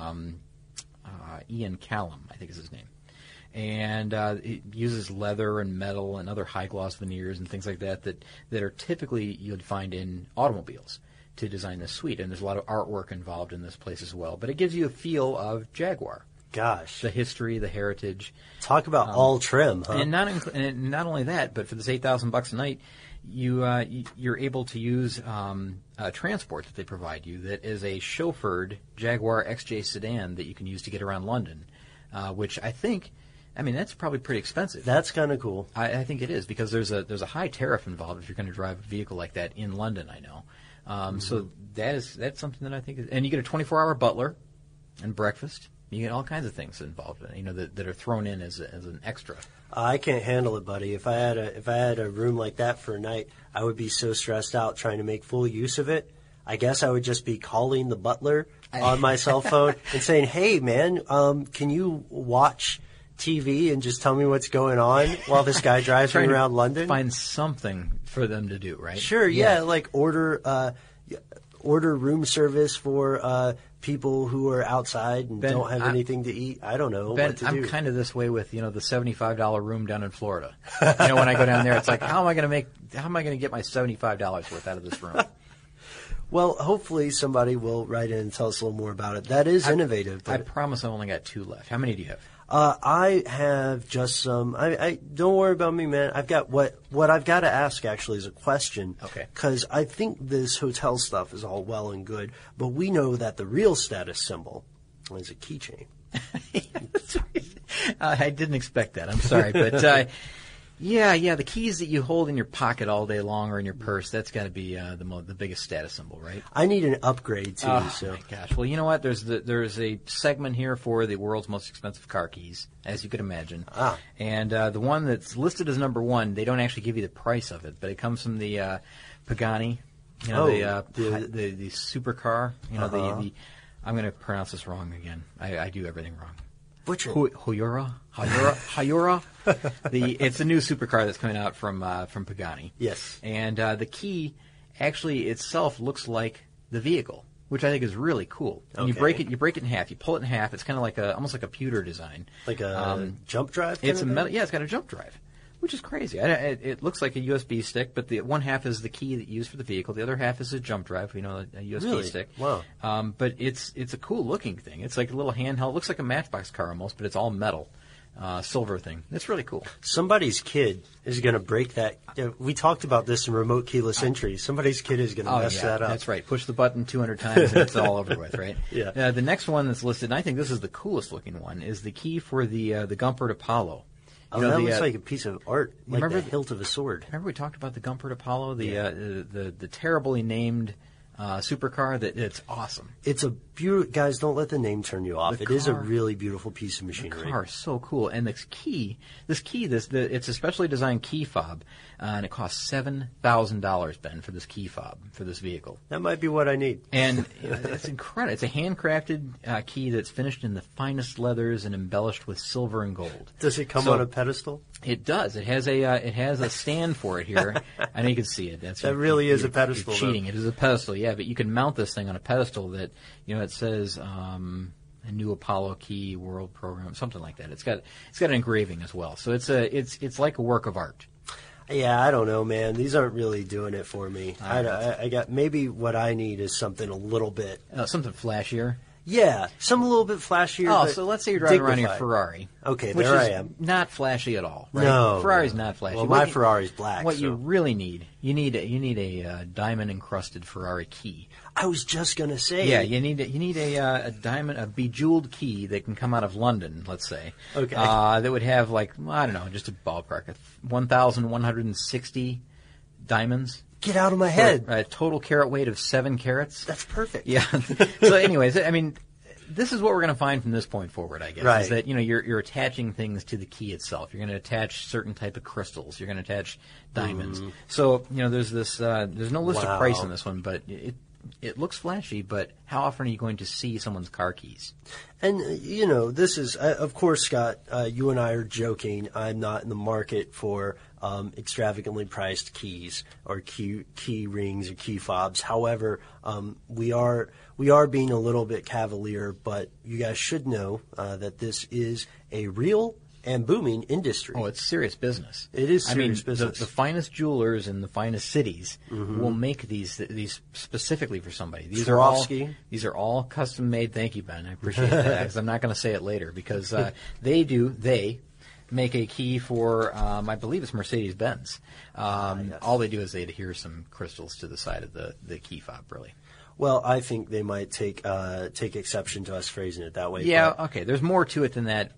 Ian Callum, I think is his name. And it uses leather and metal and other high-gloss veneers and things like that are typically you'd find in automobiles to design this suite. And there's a lot of artwork involved in this place as well. But it gives you a feel of Jaguar. Gosh. The history, the heritage. Talk about all trim, huh? And not only that, but for this $8,000 a night, you're able to use transport that they provide you that is a chauffeured Jaguar XJ sedan that you can use to get around London, which I think, that's probably pretty expensive. That's kind of cool. I think it is, because there's a high tariff involved if you're going to drive a vehicle like that in London, I know. So that's something that I think is, and you get a 24-hour butler and breakfast. You get all kinds of things involved, that are thrown in as an extra. I can't handle it, buddy. If I had a room like that for a night, I would be so stressed out trying to make full use of it. I guess I would just be calling the butler on my cell phone and saying, "Hey, man, can you watch TV and just tell me what's going on while this guy drives me around London?" Find something for them to do, right? Sure, yeah, like order room service for people who are outside and don't have anything to eat. I don't know what to do. I'm kind of this way with the $75 room down in Florida. When I go down there, it's like, how am I going to get my $75 worth out of this room? Well, hopefully somebody will write in and tell us a little more about it. That is innovative. I promise I've only got 2 left. How many do you have? I have just some. I don't worry about me, man. I've got what I've got to ask actually is a question. Okay. Because I think this hotel stuff is all well and good, but we know that the real status symbol is a keychain. That's right. I didn't expect that. I'm sorry, but yeah, the keys that you hold in your pocket all day long or in your purse, that's got to be the biggest status symbol, right? I need an upgrade too. Oh my gosh! Well, you know what? There's a segment here for the world's most expensive car keys, as you could imagine. And the one that's listed as number 1, they don't actually give you the price of it, but it comes from the Pagani, the supercar. I'm going to pronounce this wrong again. I do everything wrong. Butcher. Hayura. It's a new supercar that's coming out from Pagani. Yes. And the key actually itself looks like the vehicle, which I think is really cool. And you break it in half. You pull it in half. It's kind of like almost like a pewter design. Like a jump drive? It's a metal. Yeah, it's got a jump drive, which is crazy. It looks like a USB stick, but the one half is the key that you use for the vehicle. The other half is a jump drive, a USB stick. Wow. But it's a cool looking thing. It's like a little handheld. It looks like a Matchbox car almost, but it's all metal. silver thing. It's really cool. Somebody's kid is going to break that. We talked about this in remote keyless entry. Somebody's kid is going to mess that up. That's right. Push the button 200 times and it's all over with, right? Yeah. The next one that's listed, and I think this is the coolest looking one, is the key for the Gumpert Apollo. That looks like a piece of art, like the hilt of a sword. Remember we talked about the Gumpert Apollo, the terribly named supercar? It's awesome. It's a beautiful. Guys, don't let the name turn you off. It is a really beautiful piece of machinery. The car is so cool, and it's a specially designed key fob, and it costs $7,000, Ben, for this key fob for this vehicle. That might be what I need. And it's incredible. It's a handcrafted key that's finished in the finest leathers and embellished with silver and gold. Does it come on a pedestal? It does. It has a stand for it here. I know you can see it. That really is a pedestal. You're cheating. It is a pedestal, yeah. But you can mount this thing on a pedestal that it says a new Apollo Key World Program, something like that. It's got an engraving as well. So it's like a work of art. Yeah, I don't know, man. These aren't really doing it for me. I got maybe what I need is something a little bit something flashier. Yeah, some a little bit flashier. Oh, so let's say you're driving around your Ferrari. Okay, which there is I am. Not flashy at all, right? No, Ferrari's not flashy. Well, my Ferrari's black. What you really need, you need a diamond encrusted Ferrari key. I was just gonna say. Yeah, you need a diamond, a bejeweled key that can come out of London, let's say. Okay. That would have just a ballpark, 1,160 diamonds. Get out of my head. A total carat weight of 7 carats. That's perfect. Yeah. So anyways, I mean, this is what we're going to find from this point forward, I guess. Right. Is that, you're attaching things to the key itself. You're going to attach certain type of crystals. You're going to attach diamonds. Mm. So, there's this, there's no list of price on this one, but it looks flashy, but how often are you going to see someone's car keys? And, this is, of course, Scott, you and I are joking. I'm not in the market for extravagantly priced keys or key rings or key fobs. However, we are being a little bit cavalier, but you guys should know that this is a real and booming industry. Oh, it's serious business. It is serious business. The finest jewelers in the finest cities will make these specifically for somebody. These are all custom made. Thank you, Ben. I appreciate that, because I'm not going to say it later, because they make a key for, I believe it's Mercedes-Benz. Yes. All they do is they adhere some crystals to the side of the key fob, really. Well, I think they might take exception to us phrasing it that way. Yeah, okay. There's more to it than that,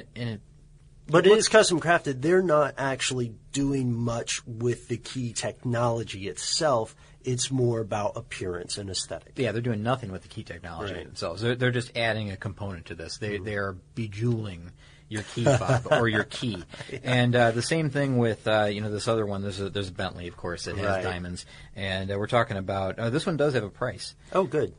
but it is custom crafted. They're not actually doing much with the key technology itself. It's more about appearance and aesthetic. Yeah, they're doing nothing with the key technology themselves. They're just adding a component to this. They are bejeweling your key fob or your key. Yeah. And the same thing with this other one. There's a Bentley, of course, that has diamonds, and we're talking about this one does have a price. Oh, good.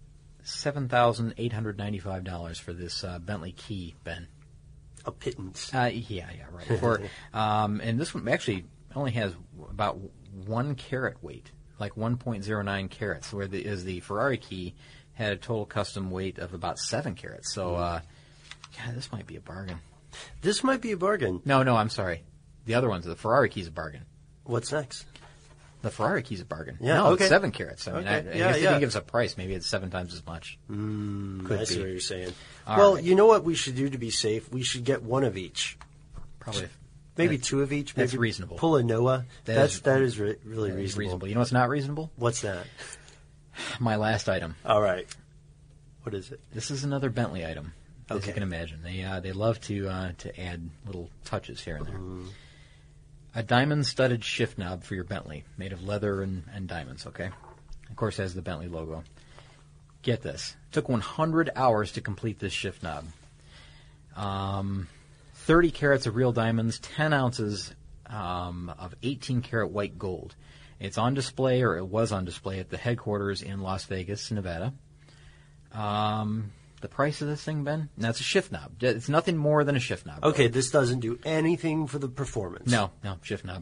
$7,895 for this Bentley key, Ben. A pittance. Yeah, right. For and this one actually only has about 1 carat weight, like 1.09 carats, whereas the Ferrari key had a total custom weight of about 7 carats. So, this might be a bargain. This might be a bargain. No, I'm sorry. The other one's the Ferrari key's a bargain. What's next? The Ferrari key's a bargain. Yeah, no, okay. It's 7 carats. I mean, I guess they didn't give us a price. Maybe it's 7 times as much. I see what you're saying. All right. You know what we should do to be safe? We should get one of each. Probably. Maybe 2 of each. Maybe that's reasonable. Pull a Noah. That is really reasonable. You know what's not reasonable? What's that? My last item. All right. What is it? This is another Bentley item. As Okay. you can imagine, they love to add little touches here and there. A diamond-studded shift knob for your Bentley, made of leather and diamonds. Okay, of course, it has the Bentley logo. Get this: it took 100 hours to complete this shift knob. 30 carats of real diamonds, 10 ounces of 18-karat white gold. It's on display, or it was on display, at the headquarters in Las Vegas, Nevada. The price of this thing, Ben? That's a shift knob. It's nothing more than a shift knob. Okay, this doesn't do anything for the performance. No, shift knob.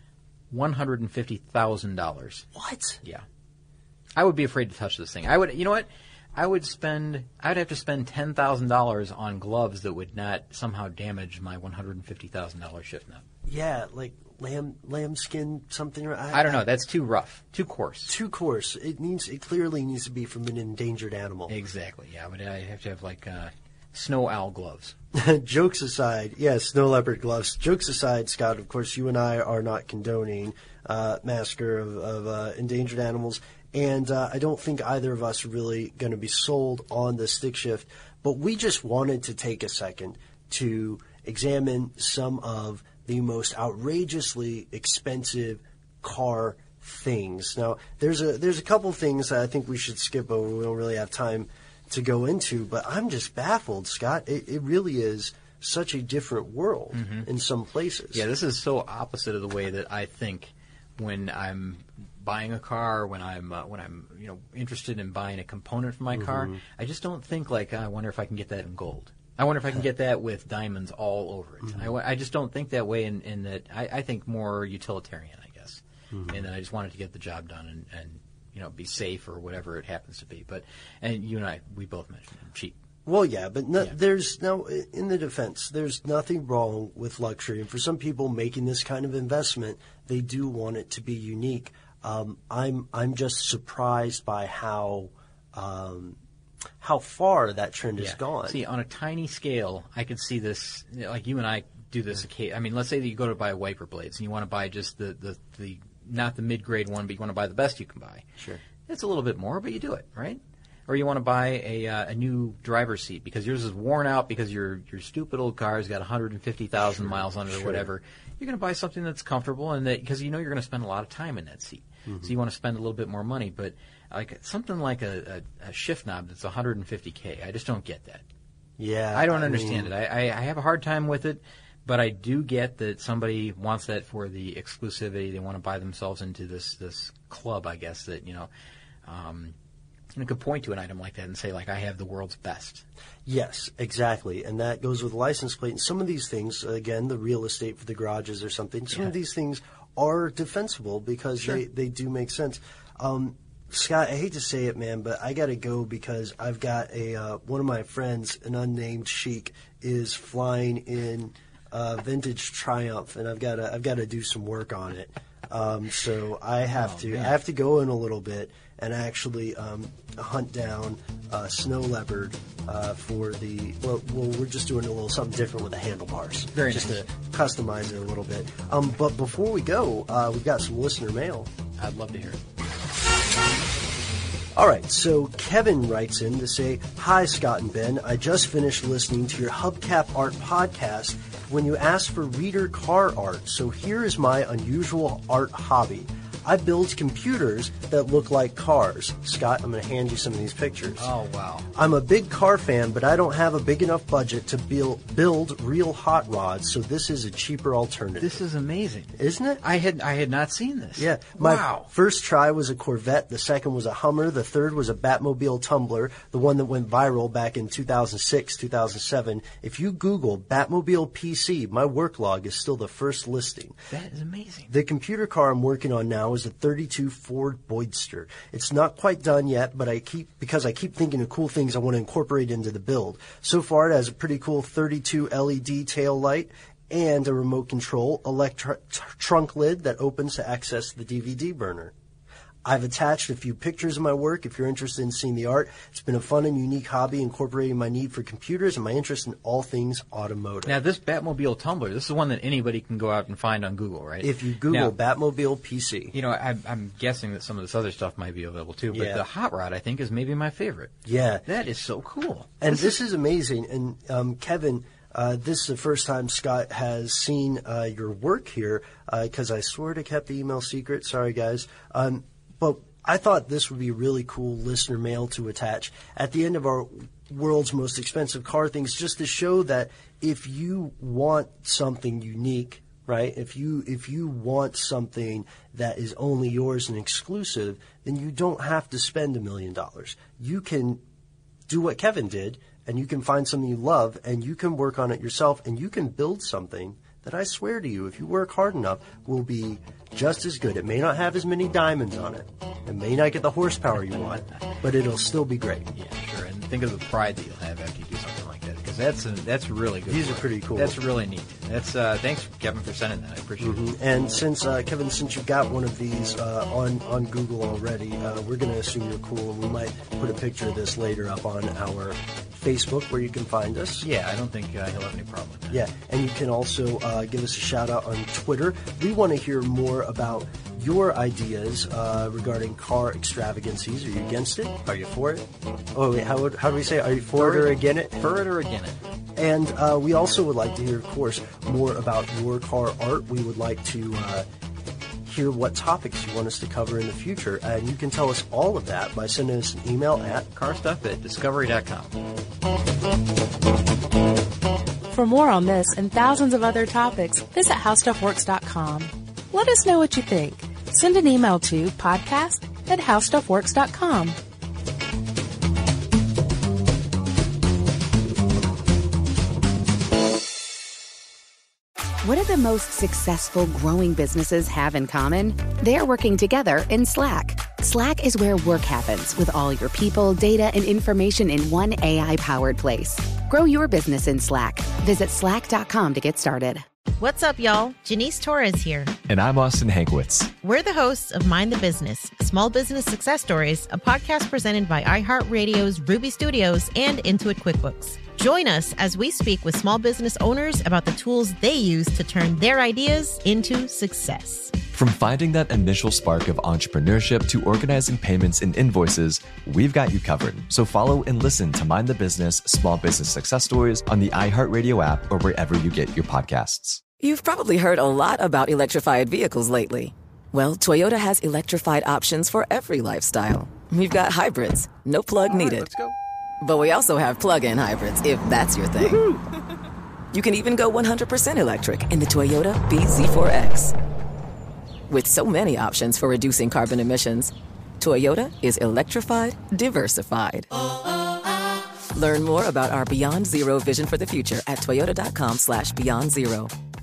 $150,000. What? Yeah. I would be afraid to touch this thing. I would, you know what? I'd have to spend $10,000 on gloves that would not somehow damage my $150,000 shift knob. Yeah, like lamb skin something. I don't know. That's too rough, too coarse. Too coarse. It clearly needs to be from an endangered animal. Exactly. Yeah, but I have to have like snow owl gloves. Jokes aside, yes, snow leopard gloves. Jokes aside, Scott, of course, you and I are not condoning massacre of endangered animals, and I don't think either of us are really going to be sold on the stick shift, but we just wanted to take a second to examine some of the most outrageously expensive car things. Now, there's a couple things that I think we should skip over. We don't really have time to go into, but I'm just baffled, Scott. It really is such a different world in some places. Yeah, this is so opposite of the way that I think when I'm buying a car, when I'm interested in buying a component for my car. I just don't think like, I wonder if I can get that in gold. I wonder if I can get that with diamonds all over it. I just don't think that way in that I think more utilitarian, I guess. And I just wanted to get the job done and be safe or whatever it happens to be. And you and I, we both mentioned cheap. Well, yeah, but there's no, in the defense, there's nothing wrong with luxury. And for some people making this kind of investment, they do want it to be unique. I'm just surprised by how far that trend has gone. See, on a tiny scale, I could see this, like you and I do this occasionally. I mean, let's say that you go to buy wiper blades and you want to buy just the not the mid-grade one, but you want to buy the best you can buy. Sure. It's a little bit more, but you do it, right? Or you want to buy a new driver's seat because yours is worn out because your stupid old car has got 150,000 miles on it or whatever. You're going to buy something that's comfortable and that because you know you're going to spend a lot of time in that seat. So you want to spend a little bit more money. But like something like a shift knob that's $150K, I just don't get that. Yeah. I don't understand it. I have a hard time with it. But I do get that somebody wants that for the exclusivity. They want to buy themselves into this club, I guess, that, you could point to an item like that and say, like, I have the world's best. Yes, exactly. And that goes with the license plate. And some of these things, again, the real estate for the garages or something, some of these things are defensible because they do make sense. Scott, I hate to say it, man, but I got to go because I've got one of my friends, an unnamed sheik, is flying in vintage Triumph, and I've got to do some work on it. So I have to go in a little bit and actually hunt down snow leopard for the we're just doing a little something different with the handlebars. Very just nice. to customize it a little bit. But before we go, we've got some listener mail. I'd love to hear it. All right, so Kevin writes in to say, "Hi, Scott and Ben. I just finished listening to your Hubcap Art podcast when you asked for reader car art, so here is my unusual art hobby. I build computers that look like cars." Scott, I'm going to hand you some of these pictures. Oh, wow. "I'm a big car fan, but I don't have a big enough budget to build real hot rods, so this is a cheaper alternative." This is amazing. Isn't it? I had not seen this. Yeah. My first try was a Corvette. The second was a Hummer. The third was a Batmobile Tumbler, the one that went viral back in 2006, 2007. If you Google Batmobile PC, my work log is still the first listing. That is amazing. The computer car I'm working on now is a 32 Ford Boydster. It's not quite done yet, but I keep thinking of cool things I want to incorporate into the build. So far, it has a pretty cool 32 LED tail light and a remote control trunk lid that opens to access the DVD burner. I've attached a few pictures of my work if you're interested in seeing the art. It's been a fun and unique hobby incorporating my need for computers and my interest in all things automotive. Now, this Batmobile Tumbler, this is one that anybody can go out and find on Google, right? If you Google Batmobile PC. I'm guessing that some of this other stuff might be available too, but the hot rod, I think, is maybe my favorite. Yeah. That is so cool. And this is amazing. And Kevin, this is the first time Scott has seen your work here because I sort of kept the email secret. Sorry, guys. But I thought this would be really cool listener mail to attach at the end of our world's most expensive car things, just to show that if you want something unique, right? If you want something that is only yours and exclusive, then you don't have to spend $1 million. You can do what Kevin did, and you can find something you love, and you can work on it yourself, and you can build something that I swear to you, if you work hard enough, will be just as good. It may not have as many diamonds on it. It may not get the horsepower you want, but it'll still be great. Yeah, sure. And think of the pride that you'll have after you do something like that. Because because that's really good. These are pretty cool. That's really neat. That's thanks, Kevin, for sending that. I appreciate it. And since Kevin, since you've got one of these on Google already, we're going to assume you're cool, and we might put a picture of this later up on our Facebook where you can find us. Yeah, I don't think he'll have any problem with that. Yeah, and you can also give us a shout out on Twitter. We want to hear more about your ideas regarding car extravagancies. Are you against it? Are you for it? Oh, wait, how do we say? Are you for it or against it? For it or against it. And we also would like to hear, of course, more about your car art. We would like to hear what topics you want us to cover in the future. And you can tell us all of that by sending us an email at carstuff@discovery.com. For more on this and thousands of other topics, visit howstuffworks.com. Let us know what you think. Send an email to podcast@howstuffworks.com. What do the most successful growing businesses have in common? They're working together in Slack. Slack is where work happens with all your people, data, and information in one AI-powered place. Grow your business in Slack. Visit slack.com to get started. What's up, y'all? Janice Torres here. And I'm Austin Hankwitz. We're the hosts of Mind the Business, Small Business Success Stories, a podcast presented by iHeartRadio's Ruby Studios and Intuit QuickBooks. Join us as we speak with small business owners about the tools they use to turn their ideas into success. From finding that initial spark of entrepreneurship to organizing payments and invoices, we've got you covered. So follow and listen to Mind the Business Small Business Success Stories on the iHeartRadio app or wherever you get your podcasts. You've probably heard a lot about electrified vehicles lately. Well, Toyota has electrified options for every lifestyle. We've got hybrids, no plug needed. Let's go. But we also have plug-in hybrids, if that's your thing. Woo-hoo! You can even go 100% electric in the Toyota bZ4X. With so many options for reducing carbon emissions, Toyota is electrified, diversified. Learn more about our Beyond Zero vision for the future at toyota.com/beyond zero.